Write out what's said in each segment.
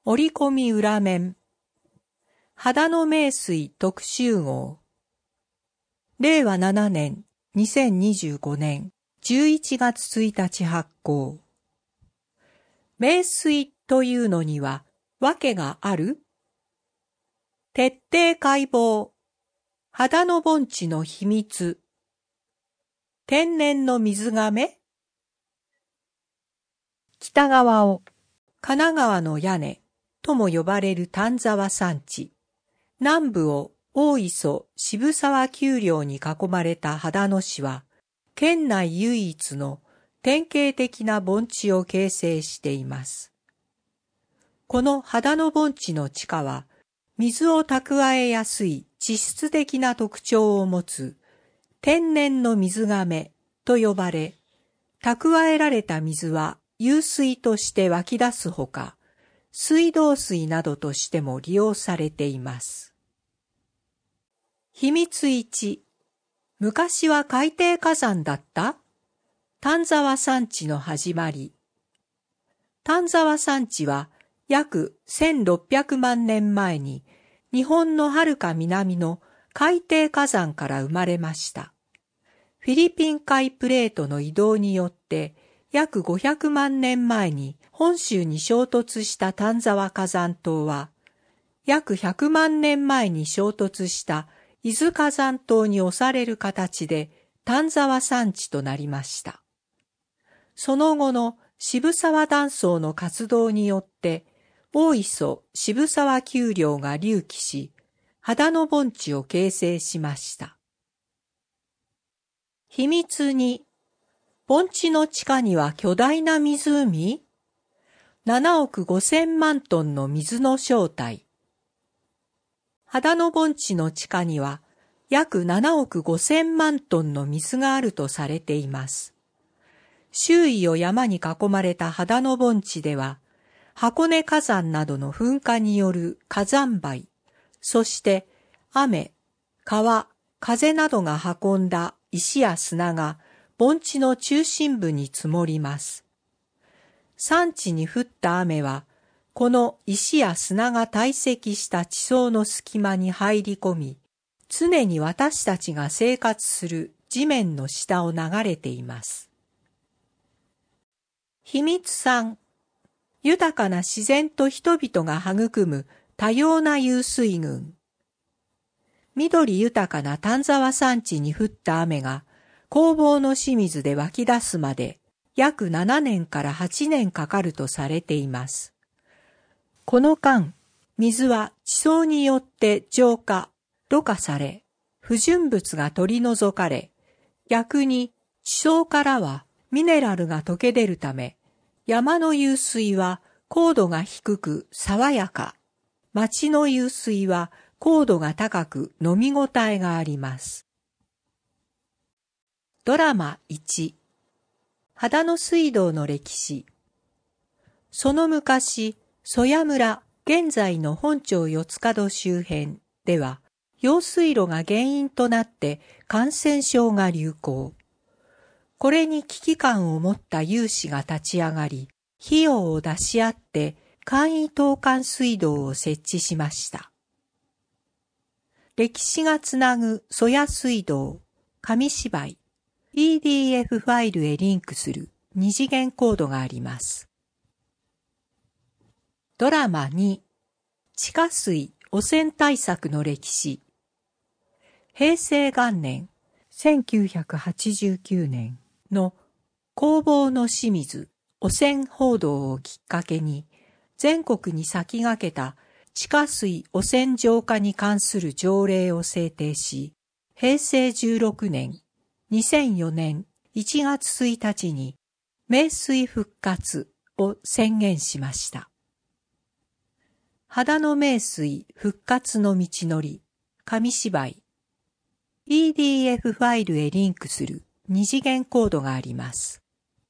折り込み裏面。秦野名水特集号。令和7年2025年11月1日発行。名水というのには訳がある？徹底解剖。秦野盆地の秘密。天然の水がめ。北側を神奈川の屋根とも呼ばれる丹沢山地。南部を大磯渋沢丘陵に囲まれた秦野市は、県内唯一の典型的な盆地を形成しています。この秦野盆地の地下は、水を蓄えやすい地質的な特徴を持つ天然の水がめと呼ばれ、蓄えられた水は湧水として湧き出すほか、水道水などとしても利用されています。秘密1、昔は海底火山だった？丹沢山地の始まり。丹沢山地は約1600万年前に日本のはるか南の海底火山から生まれました。フィリピン海プレートの移動によって約500万年前に本州に衝突した丹沢火山島は、約100万年前に衝突した伊豆火山島に押される形で丹沢山地となりました。その後の渋沢断層の活動によって大磯渋沢丘陵が隆起し、秦野盆地を形成しました。秘密2、盆地の地下には巨大な湖？7億5000万トンの水の正体。秦野盆地の地下には約7億5000万トンの水があるとされています。周囲を山に囲まれた秦野盆地では、箱根火山などの噴火による火山灰、そして雨、川、風などが運んだ石や砂が盆地の中心部に積もります。山地に降った雨は、この石や砂が堆積した地層の隙間に入り込み、常に私たちが生活する地面の下を流れています。秘密3、豊かな自然と人々が育む多様な湧水群。緑豊かな丹沢山地に降った雨が工房の清水で湧き出すまで約7年から8年かかるとされています。この間、水は地層によって浄化、ろ過され、不純物が取り除かれ、逆に地層からはミネラルが溶け出るため、山の湧水は高度が低く爽やか、町の湧水は高度が高く飲み応えがあります。ドラマ1、秦野水道の歴史。その昔、曽谷村、現在の本町四つ角周辺では、用水路が原因となって感染症が流行。これに危機感を持った有志が立ち上がり、費用を出し合って簡易投管水道を設置しました。歴史がつなぐ曽谷水道、紙芝居、PDF ファイルへリンクする二次元コードがあります。ドラマ2、地下水汚染対策の歴史。平成元年、1989年の工房の清水汚染報道をきっかけに、全国に先駆けた地下水汚染浄化に関する条例を制定し、平成16年、2004年1月1日に名水復活を宣言しました。秦野名水復活の道のり、紙芝居。PDF ファイルへリンクする二次元コードがあります。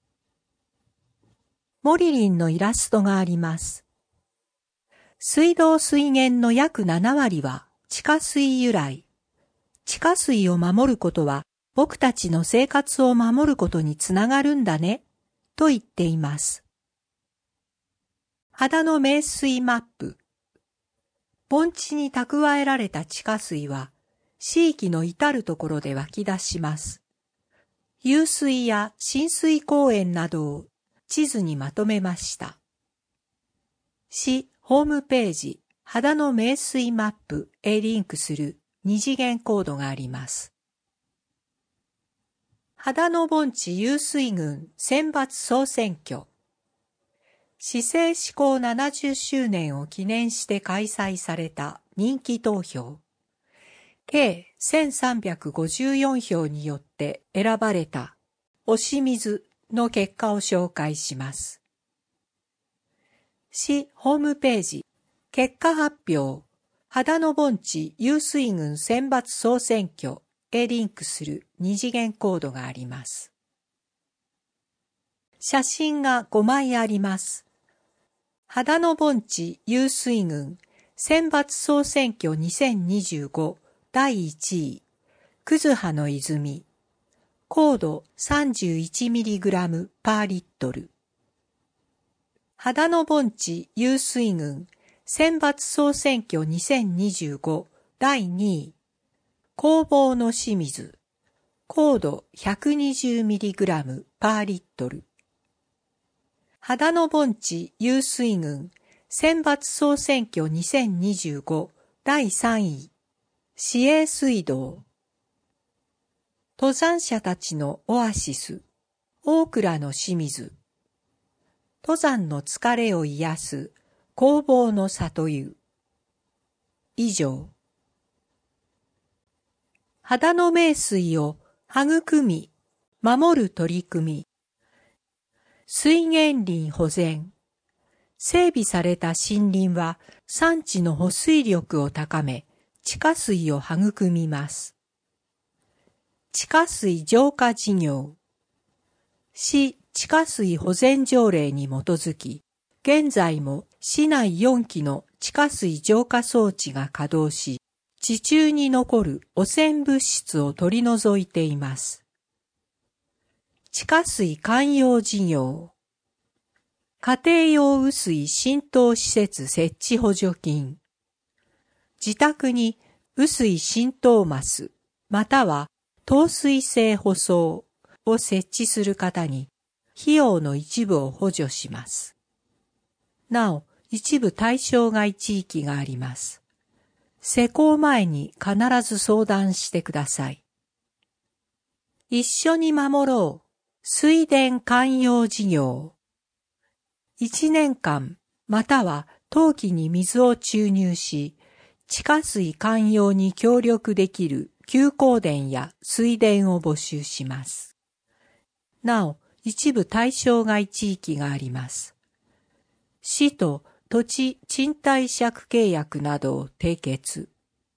モリリンのイラストがあります。水道水源の約7割は地下水由来。地下水を守ることは僕たちの生活を守ることにつながるんだね、と言っています。 秦野名水マップ。盆地に蓄えられた地下水は、地域の至るところで湧き出します。湧水や浸水公園などを地図にまとめました。市ホームページ、秦野名水マップへリンクする二次元コードがあります。秦野盆地湧水群選抜総選挙。市政施行70周年を記念して開催された人気投票。計1354票によって選ばれた押水の結果を紹介します。市ホームページ、結果発表、秦野盆地湧水群選抜総選挙へリンクする二次元コードがあります。写真が5枚あります。秦野盆地湧水群選抜総選挙2025第1位、葛葉の泉、高度 31mg パーリットル。秦野盆地湧水群選抜総選挙2025第2位、工房の清水、高度 120mg パーリットル。秦野盆地湧水群選抜総選挙2025第3位、市営水道。登山者たちのオアシス、大倉の清水。登山の疲れを癒す工房の里湯。以上。秦野名水を育み、守る取り組み。水源林保全。整備された森林は山地の保水力を高め、地下水を育みます。地下水浄化事業。市地下水保全条例に基づき、現在も市内4基の地下水浄化装置が稼働し、地中に残る汚染物質を取り除いています。地下水環用事業。家庭用雨水浸透施設設置補助金。自宅に雨水浸透マス、または透水性舗装を設置する方に、費用の一部を補助します。なお、一部対象外地域があります。施工前に必ず相談してください。一緒に守ろう。水田環用事業。1年間または冬季に水を注入し、地下水環用に協力できる休耕田や水田を募集します。なお、一部対象外地域があります。市と土地賃貸借契約などを締結。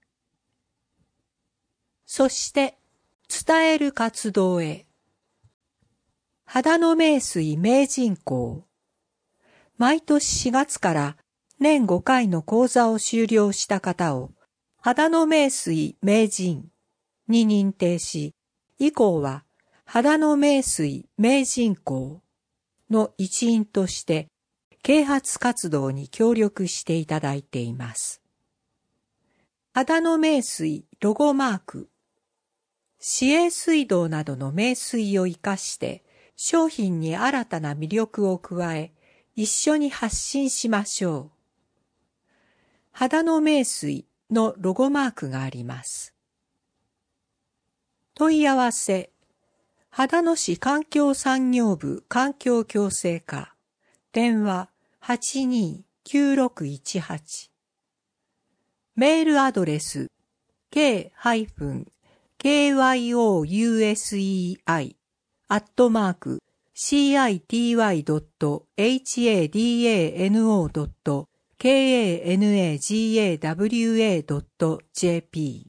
そして、伝える活動へ。秦野名水名人講。毎年4月から年5回の講座を修了した方を、秦野名水名人に認定し、以降は、秦野名水名人講の一員として、啓発活動に協力していただいています。秦野名水ロゴマーク。市営水道などの名水を生かして、商品に新たな魅力を加え、一緒に発信しましょう。秦野名水のロゴマークがあります。問い合わせ。秦野市環境産業部環境共生課。電話829618。メールアドレス k-usei@city.city.kanagawa.jp。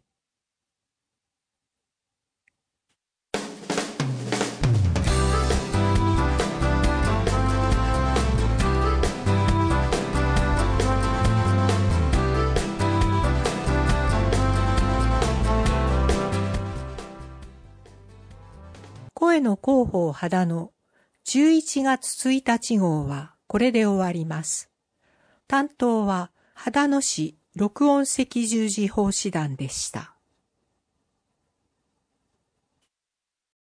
声の広報秦野11月1日号はこれで終わります。 担当は秦野市録音赤十字奉仕団でした。